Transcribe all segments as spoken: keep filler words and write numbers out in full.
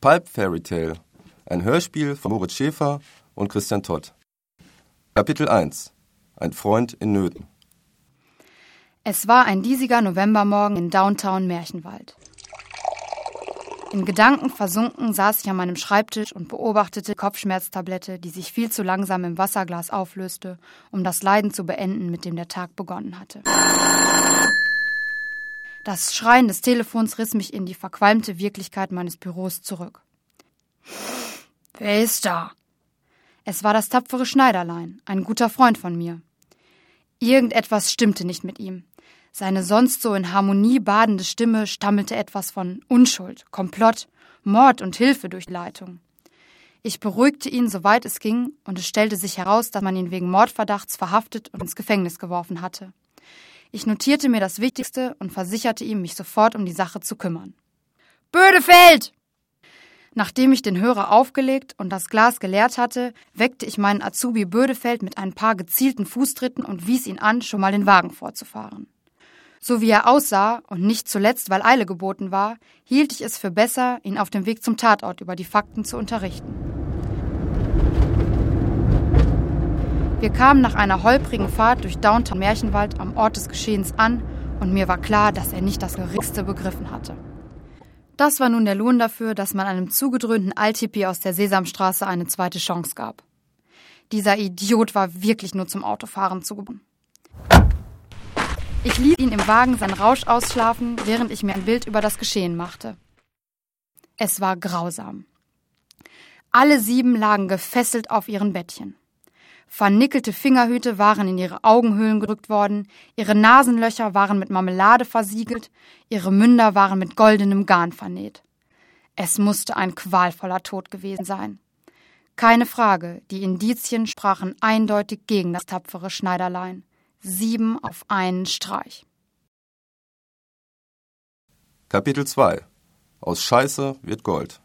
Pulp Fairy Tale, ein Hörspiel von Moritz Schäfer und Christian Todt. Kapitel eins. Ein Freund in Nöten. Es war ein diesiger Novembermorgen in Downtown Märchenwald. In Gedanken versunken saß ich an meinem Schreibtisch und beobachtete die Kopfschmerztablette, die sich viel zu langsam im Wasserglas auflöste, um das Leiden zu beenden, mit dem der Tag begonnen hatte. Das Schreien des Telefons riss mich in die verqualmte Wirklichkeit meines Büros zurück. »Wer ist da?« Es war das tapfere Schneiderlein, ein guter Freund von mir. Irgendetwas stimmte nicht mit ihm. Seine sonst so in Harmonie badende Stimme stammelte etwas von Unschuld, Komplott, Mord und Hilfe durch die Leitung. Ich beruhigte ihn, soweit es ging, und es stellte sich heraus, dass man ihn wegen Mordverdachts verhaftet und ins Gefängnis geworfen hatte. Ich notierte mir das Wichtigste und versicherte ihm, mich sofort um die Sache zu kümmern. »Bödefeld!« Nachdem ich den Hörer aufgelegt und das Glas geleert hatte, weckte ich meinen Azubi Bödefeld mit ein paar gezielten Fußtritten und wies ihn an, schon mal den Wagen vorzufahren. So wie er aussah, und nicht zuletzt, weil Eile geboten war, hielt ich es für besser, ihn auf dem Weg zum Tatort über die Fakten zu unterrichten. Wir kamen nach einer holprigen Fahrt durch Downtown Märchenwald am Ort des Geschehens an, und mir war klar, dass er nicht das Geringste begriffen hatte. Das war nun der Lohn dafür, dass man einem zugedröhnten Althippie aus der Sesamstraße eine zweite Chance gab. Dieser Idiot war wirklich nur zum Autofahren zugebunden. Ich ließ ihn im Wagen seinen Rausch ausschlafen, während ich mir ein Bild über das Geschehen machte. Es war grausam. Alle sieben lagen gefesselt auf ihren Bettchen. Vernickelte Fingerhüte waren in ihre Augenhöhlen gedrückt worden, ihre Nasenlöcher waren mit Marmelade versiegelt, ihre Münder waren mit goldenem Garn vernäht. Es musste ein qualvoller Tod gewesen sein. Keine Frage, die Indizien sprachen eindeutig gegen das tapfere Schneiderlein. Sieben auf einen Streich. Kapitel zwei. Aus Scheiße wird Gold.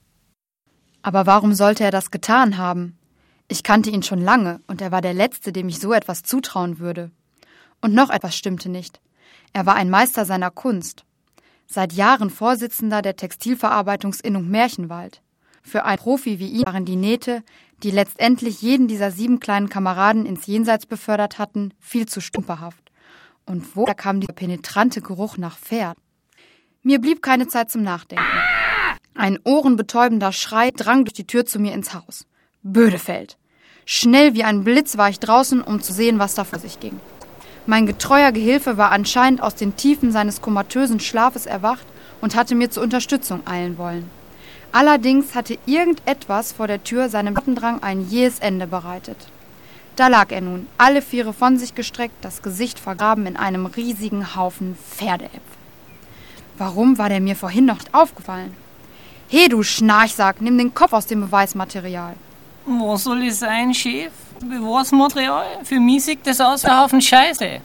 Aber warum sollte er das getan haben? Ich kannte ihn schon lange, und er war der Letzte, dem ich so etwas zutrauen würde. Und noch etwas stimmte nicht. Er war ein Meister seiner Kunst. Seit Jahren Vorsitzender der Textilverarbeitungsinnung Märchenwald. Für einen Profi wie ihn waren die Nähte, die letztendlich jeden dieser sieben kleinen Kameraden ins Jenseits befördert hatten, viel zu stümperhaft. Und woher kam dieser penetrante Geruch nach Pferd? Mir blieb keine Zeit zum Nachdenken. Ein ohrenbetäubender Schrei drang durch die Tür zu mir ins Haus. Bödefeld. Schnell wie ein Blitz war ich draußen, um zu sehen, was da vor sich ging. Mein getreuer Gehilfe war anscheinend aus den Tiefen seines komatösen Schlafes erwacht und hatte mir zur Unterstützung eilen wollen. Allerdings hatte irgendetwas vor der Tür seinem Wattendrang ein jähes Ende bereitet. Da lag er nun, alle Viere von sich gestreckt, das Gesicht vergraben in einem riesigen Haufen Pferdeäpfel. Warum war der mir vorhin noch nicht aufgefallen? He, du Schnarchsack, nimm den Kopf aus dem Beweismaterial. Was soll es sein, Chef? Beweismaterial? Für mich sieht das aus wie ein Haufen Scheiße.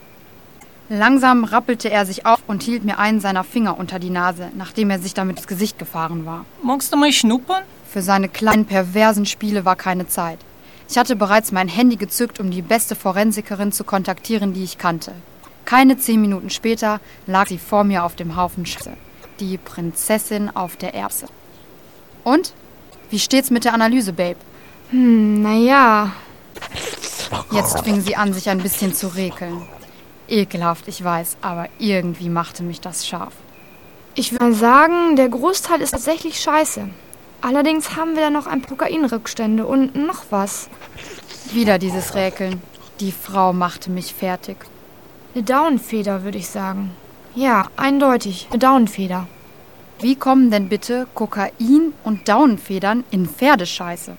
Langsam rappelte er sich auf und hielt mir einen seiner Finger unter die Nase, nachdem er sich damit ins Gesicht gefahren war. Magst du mal schnuppern? Für seine kleinen, perversen Spiele war keine Zeit. Ich hatte bereits mein Handy gezückt, um die beste Forensikerin zu kontaktieren, die ich kannte. Keine zehn Minuten später lag sie vor mir auf dem Haufen Scheiße. Die Prinzessin auf der Erbse. Und? Wie steht's mit der Analyse, Babe? Hm, naja. Jetzt fing sie an, sich ein bisschen zu rekeln. Ekelhaft, ich weiß, aber irgendwie machte mich das scharf. Ich würde mal sagen, der Großteil ist tatsächlich scheiße. Allerdings haben wir da noch ein paar Kokainrückstände und noch was. Wieder dieses Räkeln. Die Frau machte mich fertig. Eine Daunenfeder, würde ich sagen. Ja, eindeutig, eine Daunenfeder. Wie kommen denn bitte Kokain und Daunenfedern in Pferdescheiße?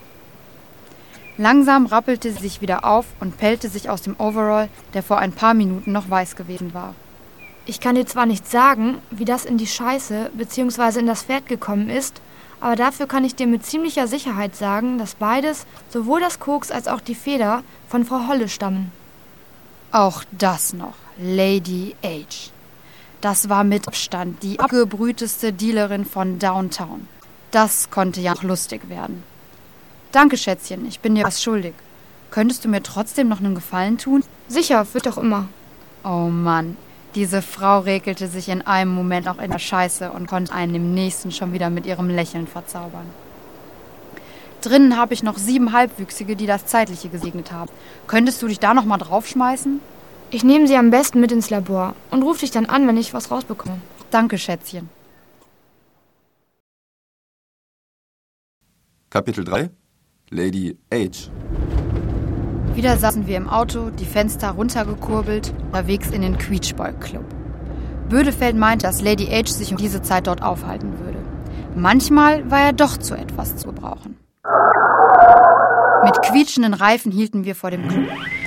Langsam rappelte sie sich wieder auf und pellte sich aus dem Overall, der vor ein paar Minuten noch weiß gewesen war. Ich kann dir zwar nicht sagen, wie das in die Scheiße bzw. in das Pferd gekommen ist, aber dafür kann ich dir mit ziemlicher Sicherheit sagen, dass beides, sowohl das Koks als auch die Feder, von Frau Holle stammen. Auch das noch, Lady H. Das war mit Abstand die abgebrühteste Dealerin von Downtown. Das konnte ja noch lustig werden. Danke, Schätzchen, ich bin dir was schuldig. Könntest du mir trotzdem noch einen Gefallen tun? Sicher, wird doch immer. Oh Mann, Diese Frau regelte sich in einem Moment auch in der Scheiße und konnte einen im nächsten schon wieder mit ihrem Lächeln verzaubern. Drinnen habe ich noch sieben Halbwüchsige, die das Zeitliche gesegnet haben. Könntest du dich da noch mal draufschmeißen? Ich nehme sie am besten mit ins Labor und rufe dich dann an, wenn ich was rausbekomme. Danke, Schätzchen. Kapitel drei. Lady H. Wieder saßen wir im Auto, die Fenster runtergekurbelt, unterwegs in den Quietschboy-Club. Bödefeld meinte, dass Lady H sich um diese Zeit dort aufhalten würde. Manchmal war er doch zu etwas zu gebrauchen. Mit quietschenden Reifen hielten wir vor dem Club.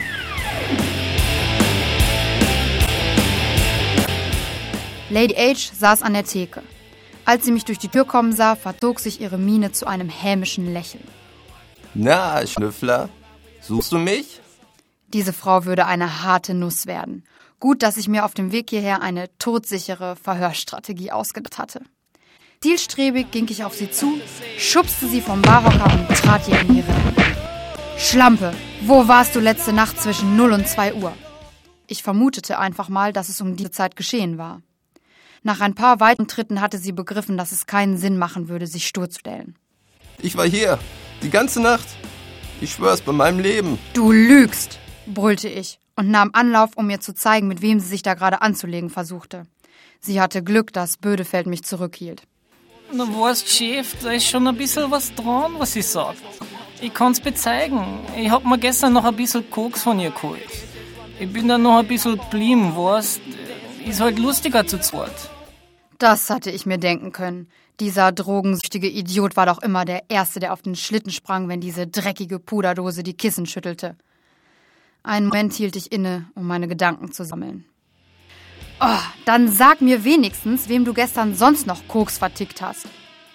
Lady H saß an der Theke. Als sie mich durch die Tür kommen sah, verzog sich ihre Miene zu einem hämischen Lächeln. Na, Schnüffler, suchst du mich? Diese Frau würde eine harte Nuss werden. Gut, dass ich mir auf dem Weg hierher eine todsichere Verhörstrategie ausgedacht hatte. Zielstrebig ging ich auf sie zu, schubste sie vom Barhocker und trat ihr in die Rippen. Schlampe, wo warst du letzte Nacht zwischen null und zwei Uhr? Ich vermutete einfach mal, dass es um diese Zeit geschehen war. Nach ein paar weiteren Tritten hatte sie begriffen, dass es keinen Sinn machen würde, sich stur zu stellen. Ich war hier, die ganze Nacht. Ich schwör's bei meinem Leben. Du lügst, brüllte ich und nahm Anlauf, um mir zu zeigen, mit wem sie sich da gerade anzulegen versuchte. Sie hatte Glück, dass Bödefeld mich zurückhielt. Na weißt, Chef, da ist schon ein bisschen was dran, was sie sagt. Ich kann's bezeigen. Ich hab mir gestern noch ein bisschen Koks von ihr geholt. Ich bin dann noch ein bisschen geblieben, weißt. Ist halt lustiger zu zweit. Das hatte ich mir denken können. Dieser drogensüchtige Idiot war doch immer der Erste, der auf den Schlitten sprang, wenn diese dreckige Puderdose die Kissen schüttelte. Einen Moment hielt ich inne, um meine Gedanken zu sammeln. Oh, dann sag mir wenigstens, wem du gestern sonst noch Koks vertickt hast.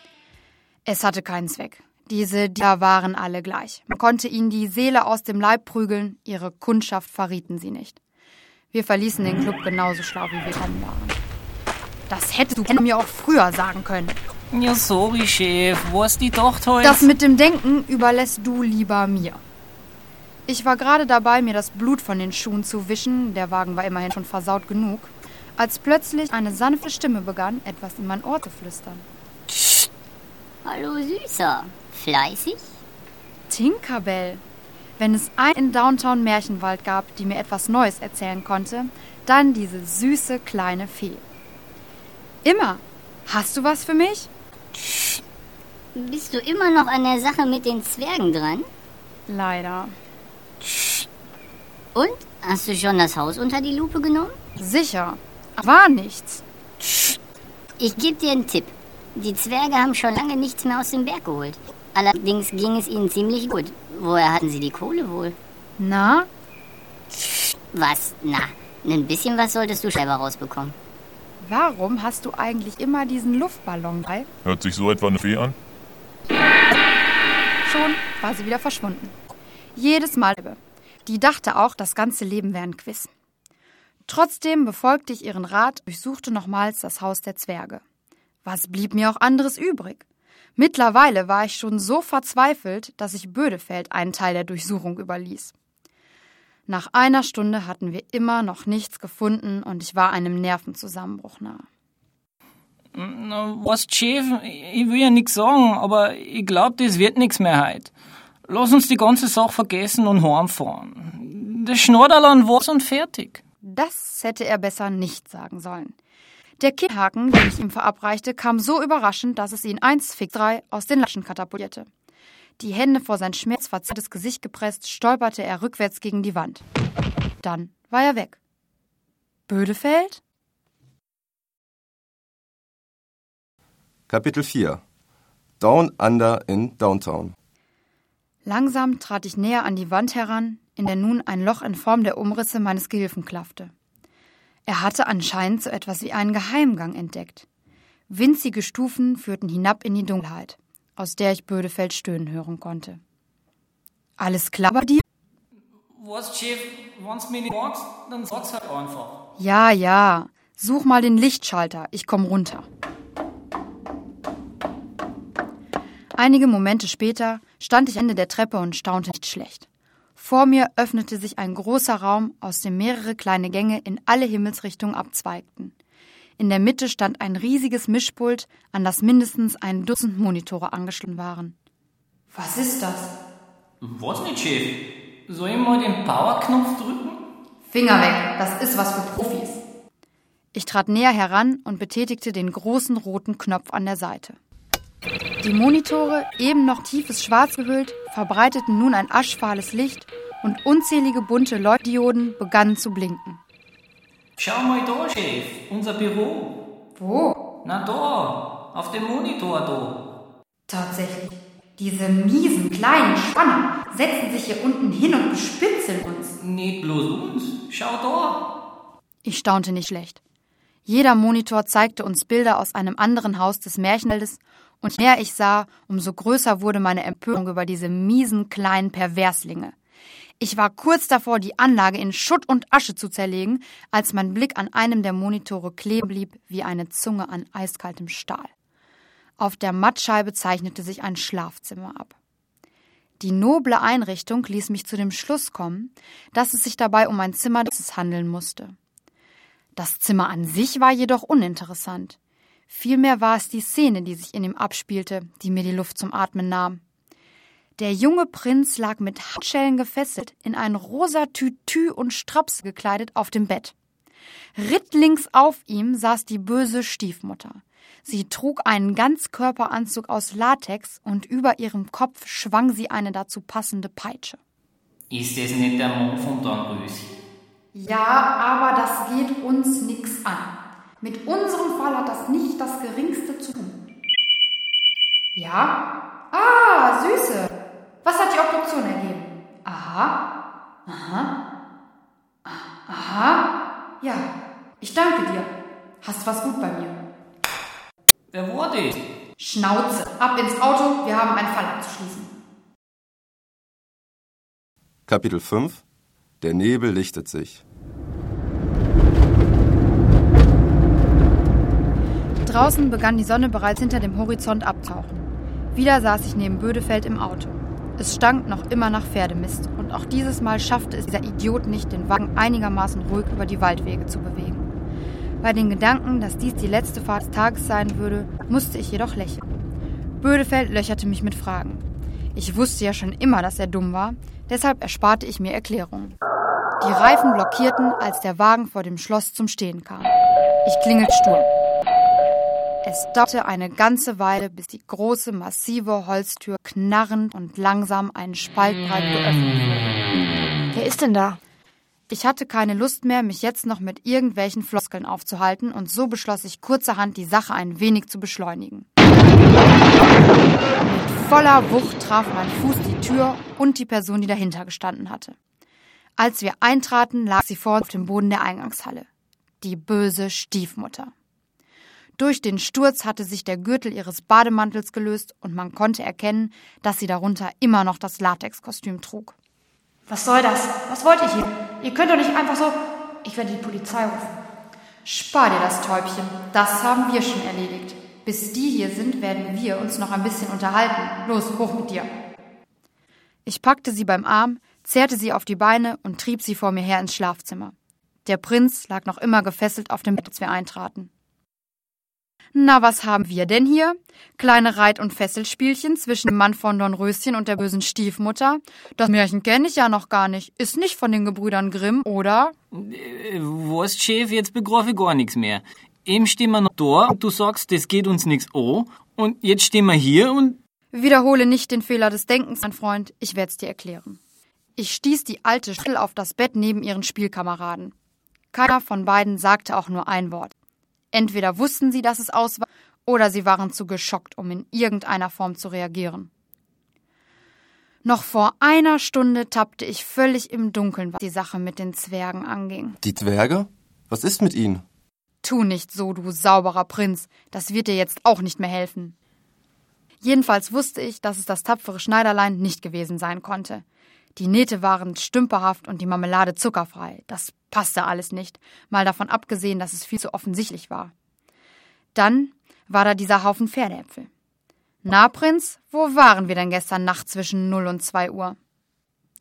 Es hatte keinen Zweck. Diese Dinger waren alle gleich. Man konnte ihnen die Seele aus dem Leib prügeln, ihre Kundschaft verrieten sie nicht. Wir verließen den Club genauso schlau, wie wir gekommen waren. Das hättest du mir auch früher sagen können. Ja, sorry, Chef. Weißt, die dachte halt... Das mit dem Denken überlässt du lieber mir. Ich war gerade dabei, mir das Blut von den Schuhen zu wischen, der Wagen war immerhin schon versaut genug, als plötzlich eine sanfte Stimme begann, etwas in mein Ohr zu flüstern. Psst. Hallo, Süßer. Fleißig? Tinkerbell. Wenn es einen in Downtown Märchenwald gab, die mir etwas Neues erzählen konnte, dann diese süße kleine Fee. Immer. Hast du was für mich? Psst. Bist du immer noch an der Sache mit den Zwergen dran? Leider. Psst. Und? Hast du schon das Haus unter die Lupe genommen? Sicher. War nichts. Psst. Ich gebe dir einen Tipp. Die Zwerge haben schon lange nichts mehr aus dem Berg geholt. Allerdings ging es ihnen ziemlich gut. Woher hatten sie die Kohle wohl? Na? Psst. Was? Na, ein bisschen was solltest du selber rausbekommen. Warum hast du eigentlich immer diesen Luftballon bei? Hört sich so etwa eine Fee an? Schon war sie wieder verschwunden. Jedes Mal. Die dachte auch, das ganze Leben wäre ein Quiz. Trotzdem befolgte ich ihren Rat, durchsuchte nochmals das Haus der Zwerge. Was blieb mir auch anderes übrig? Mittlerweile war ich schon so verzweifelt, dass ich Bödefeld einen Teil der Durchsuchung überließ. Nach einer Stunde hatten wir immer noch nichts gefunden und ich war einem Nervenzusammenbruch nahe. Na, was, Chef, ich will ja nichts sagen, aber ich glaube, das wird nichts mehr heute. Lass uns die ganze Sache vergessen und heimfahren. Das Schnorderl war's und fertig. Das hätte er besser nicht sagen sollen. Der Kinnhaken, den ich ihm verabreichte, kam so überraschend, dass es ihn eins fix drei aus den Latschen katapultierte. Die Hände vor sein schmerzverzerrtes Gesicht gepresst, stolperte er rückwärts gegen die Wand. Dann war er weg. Bödefeld? Kapitel vier. Down Under in Downtown. Langsam trat ich näher an die Wand heran, in der nun ein Loch in Form der Umrisse meines Gehilfen klaffte. Er hatte anscheinend so etwas wie einen Geheimgang entdeckt. Winzige Stufen führten hinab in die Dunkelheit, aus der ich Bödefeld stöhnen hören konnte. Alles klar bei dir? Was, Chef, wenn's mir nicht magst, dann sag's halt einfach. Ja, ja. Such mal den Lichtschalter, ich komm runter. Einige Momente später stand ich am Ende der Treppe und staunte nicht schlecht. Vor mir öffnete sich ein großer Raum, aus dem mehrere kleine Gänge in alle Himmelsrichtungen abzweigten. In der Mitte stand ein riesiges Mischpult, an das mindestens ein Dutzend Monitore angeschlossen waren. Was ist das? Was nicht, Chef? Soll ich mal den Powerknopf drücken? Finger weg, das ist was für Profis. Ich trat näher heran und betätigte den großen roten Knopf an der Seite. Die Monitore, eben noch tiefes Schwarz gehüllt, verbreiteten nun ein aschfahles Licht und unzählige bunte Leuchtdioden begannen zu blinken. Schau mal da, Chef, unser Büro. Wo? Na da, auf dem Monitor da. Tatsächlich. Diese miesen kleinen Spanner setzen sich hier unten hin und bespitzeln uns. Nicht bloß uns, schau da. Ich staunte nicht schlecht. Jeder Monitor zeigte uns Bilder aus einem anderen Haus des Märchenwaldes, und je mehr ich sah, umso größer wurde meine Empörung über diese miesen kleinen Perverslinge. Ich war kurz davor, die Anlage in Schutt und Asche zu zerlegen, als mein Blick an einem der Monitore kleben blieb wie eine Zunge an eiskaltem Stahl. Auf der Mattscheibe zeichnete sich ein Schlafzimmer ab. Die noble Einrichtung ließ mich zu dem Schluss kommen, dass es sich dabei um ein Zimmer handeln musste. Das Zimmer an sich war jedoch uninteressant. Vielmehr war es die Szene, die sich in ihm abspielte, die mir die Luft zum Atmen nahm. Der junge Prinz lag mit Handschellen gefesselt, in ein rosa Tütü und Straps gekleidet auf dem Bett. Rittlings auf ihm saß die böse Stiefmutter. Sie trug einen Ganzkörperanzug aus Latex und über ihrem Kopf schwang sie eine dazu passende Peitsche. Ist das nicht der Mann von Dornröschen? Ja, aber das geht uns nix an. Mit unserem Fall hat das nicht das Geringste zu tun. Ja? Ah, Süße. Was hat die Obduktion ergeben? Aha. Aha. Aha. Ja, ich danke dir. Hast was gut bei mir. Wer war das? Schnauze, ab ins Auto, wir haben einen Fall abzuschließen. Kapitel fünf. Der Nebel lichtet sich. Draußen begann die Sonne bereits hinter dem Horizont abtauchen. Wieder saß ich neben Bödefeld im Auto. Es stank noch immer nach Pferdemist und auch dieses Mal schaffte es dieser Idiot nicht, den Wagen einigermaßen ruhig über die Waldwege zu bewegen. Bei den Gedanken, dass dies die letzte Fahrt des Tages sein würde, musste ich jedoch lächeln. Bödefeld löcherte mich mit Fragen. Ich wusste ja schon immer, dass er dumm war, deshalb ersparte ich mir Erklärungen. Die Reifen blockierten, als der Wagen vor dem Schloss zum Stehen kam. Ich klingelte stur. Es dauerte eine ganze Weile, bis die große, massive Holztür knarrend und langsam einen Spalt breit geöffnet wurde. Wer ist denn da? Ich hatte keine Lust mehr, mich jetzt noch mit irgendwelchen Floskeln aufzuhalten, und so beschloss ich kurzerhand, die Sache ein wenig zu beschleunigen. Mit voller Wucht traf mein Fuß die Tür und die Person, die dahinter gestanden hatte. Als wir eintraten, lag sie vor uns auf dem Boden der Eingangshalle. Die böse Stiefmutter. Durch den Sturz hatte sich der Gürtel ihres Bademantels gelöst und man konnte erkennen, dass sie darunter immer noch das Latexkostüm trug. Was soll das? Was wollt ihr hier? Ihr könnt doch nicht einfach so... Ich werde die Polizei rufen. Spar dir das, Täubchen. Das haben wir schon erledigt. Bis die hier sind, werden wir uns noch ein bisschen unterhalten. Los, hoch mit dir. Ich packte sie beim Arm, zerrte sie auf die Beine und trieb sie vor mir her ins Schlafzimmer. Der Prinz lag noch immer gefesselt auf dem Bett, als wir eintraten. Na, was haben wir denn hier? Kleine Reit- und Fesselspielchen zwischen dem Mann von Dornröschen und der bösen Stiefmutter? Das Märchen kenne ich ja noch gar nicht. Ist nicht von den Gebrüdern Grimm, oder? Äh, was, Chef, jetzt begreife ich gar nichts mehr. Eben stehen wir noch da und du sagst, das geht uns nichts an. Und jetzt stehen wir hier und... Wiederhole nicht den Fehler des Denkens, mein Freund. Ich werde es dir erklären. Ich stieß die alte Schüttel auf das Bett neben ihren Spielkameraden. Keiner von beiden sagte auch nur ein Wort. Entweder wussten sie, dass es aus war, oder sie waren zu geschockt, um in irgendeiner Form zu reagieren. Noch vor einer Stunde tappte ich völlig im Dunkeln, was die Sache mit den Zwergen anging. Die Zwerge? Was ist mit ihnen? Tu nicht so, du sauberer Prinz. Das wird dir jetzt auch nicht mehr helfen. Jedenfalls wusste ich, dass es das tapfere Schneiderlein nicht gewesen sein konnte. Die Nähte waren stümperhaft und die Marmelade zuckerfrei. Das passte alles nicht, mal davon abgesehen, dass es viel zu offensichtlich war. Dann war da dieser Haufen Pferdeäpfel. Na, Prinz, wo waren wir denn gestern Nacht zwischen null und zwei Uhr?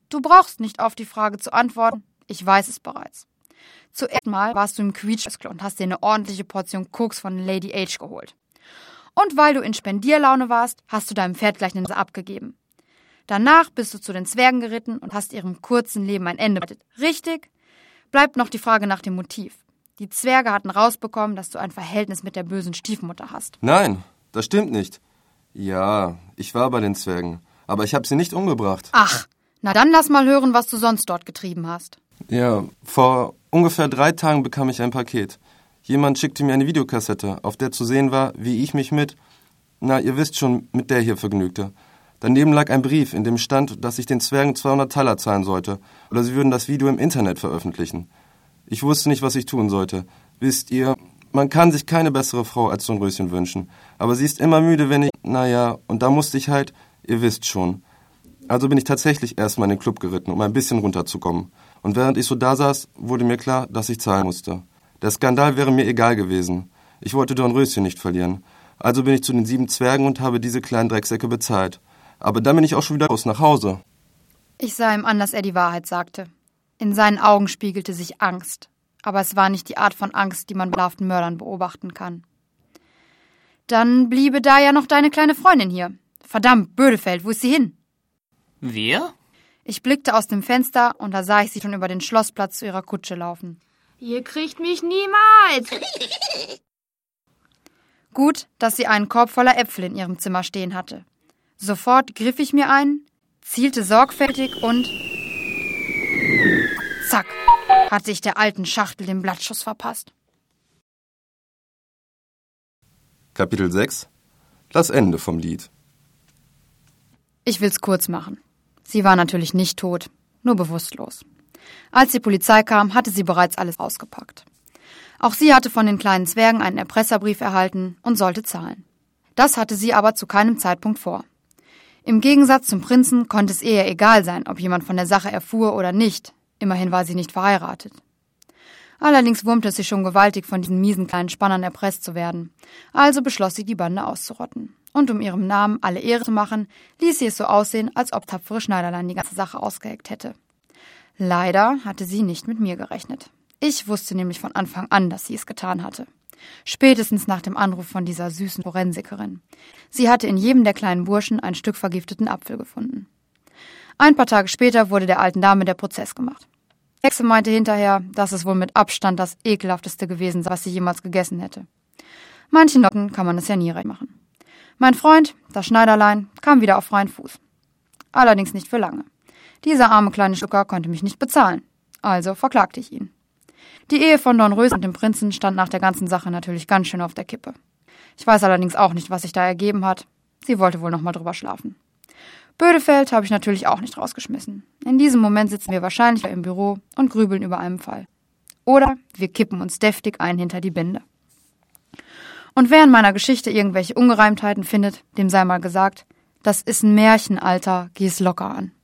Du brauchst nicht auf die Frage zu antworten, ich weiß es bereits. Zuerst mal warst du im Quietschklo und hast dir eine ordentliche Portion Koks von Lady H geholt. Und weil du in Spendierlaune warst, hast du deinem Pferd gleich eine Nase abgegeben. Danach bist du zu den Zwergen geritten und hast ihrem kurzen Leben ein Ende bereitet. Richtig? Bleibt noch die Frage nach dem Motiv. Die Zwerge hatten rausbekommen, dass du ein Verhältnis mit der bösen Stiefmutter hast. Nein, das stimmt nicht. Ja, ich war bei den Zwergen, aber ich habe sie nicht umgebracht. Ach, na dann lass mal hören, was du sonst dort getrieben hast. Ja, vor ungefähr drei Tagen bekam ich ein Paket. Jemand schickte mir eine Videokassette, auf der zu sehen war, wie ich mich mit, na, ihr wisst schon, mit der hier vergnügte. Daneben lag ein Brief, in dem stand, dass ich den Zwergen zweihundert Taler zahlen sollte, oder sie würden das Video im Internet veröffentlichen. Ich wusste nicht, was ich tun sollte. Wisst ihr, man kann sich keine bessere Frau als Dornröschen wünschen. Aber sie ist immer müde, wenn ich, naja, und da musste ich halt, ihr wisst schon. Also bin ich tatsächlich erstmal in den Club geritten, um ein bisschen runterzukommen. Und während ich so da saß, wurde mir klar, dass ich zahlen musste. Der Skandal wäre mir egal gewesen. Ich wollte Dornröschen nicht verlieren. Also bin ich zu den sieben Zwergen und habe diese kleinen Drecksäcke bezahlt. Aber dann bin ich auch schon wieder raus nach Hause. Ich sah ihm an, dass er die Wahrheit sagte. In seinen Augen spiegelte sich Angst. Aber es war nicht die Art von Angst, die man bei bestraften Mördern beobachten kann. Dann bliebe da ja noch deine kleine Freundin hier. Verdammt, Bödefeld, wo ist sie hin? Wer? Ich blickte aus dem Fenster und da sah ich sie schon über den Schlossplatz zu ihrer Kutsche laufen. Ihr kriegt mich niemals! Gut, dass sie einen Korb voller Äpfel in ihrem Zimmer stehen hatte. Sofort griff ich mir einen, zielte sorgfältig und... Zack, hatte ich der alten Schachtel den Blattschuss verpasst. Kapitel sechs. Das Ende vom Lied. Ich will's kurz machen. Sie war natürlich nicht tot, nur bewusstlos. Als die Polizei kam, hatte sie bereits alles ausgepackt. Auch sie hatte von den kleinen Zwergen einen Erpresserbrief erhalten und sollte zahlen. Das hatte sie aber zu keinem Zeitpunkt vor. Im Gegensatz zum Prinzen konnte es ihr ja egal sein, ob jemand von der Sache erfuhr oder nicht. Immerhin war sie nicht verheiratet. Allerdings wurmte es sie schon gewaltig, von diesen miesen kleinen Spannern erpresst zu werden. Also beschloss sie, die Bande auszurotten. Und um ihrem Namen alle Ehre zu machen, ließ sie es so aussehen, als ob tapfere Schneiderlein die ganze Sache ausgeheckt hätte. Leider hatte sie nicht mit mir gerechnet. Ich wusste nämlich von Anfang an, dass sie es getan hatte. Spätestens nach dem Anruf von dieser süßen Forensikerin. Sie hatte in jedem der kleinen Burschen ein Stück vergifteten Apfel gefunden. Ein paar Tage später wurde der alten Dame der Prozess gemacht. Die Hexe meinte hinterher, dass es wohl mit Abstand das ekelhafteste gewesen sei, was sie jemals gegessen hätte. Manchen Leuten kann man es ja nie recht machen. Mein Freund, das Schneiderlein, kam wieder auf freien Fuß. Allerdings nicht für lange. Dieser arme kleine Schlucker konnte mich nicht bezahlen. Also verklagte ich ihn. Die Ehe von Dornröschen und dem Prinzen stand nach der ganzen Sache natürlich ganz schön auf der Kippe. Ich weiß allerdings auch nicht, was sich da ergeben hat. Sie wollte wohl noch mal drüber schlafen. Bödefeld habe ich natürlich auch nicht rausgeschmissen. In diesem Moment sitzen wir wahrscheinlich im Büro und grübeln über einen Fall. Oder wir kippen uns deftig ein hinter die Binde. Und wer in meiner Geschichte irgendwelche Ungereimtheiten findet, dem sei mal gesagt, das ist ein Märchen, Alter, geh's locker an.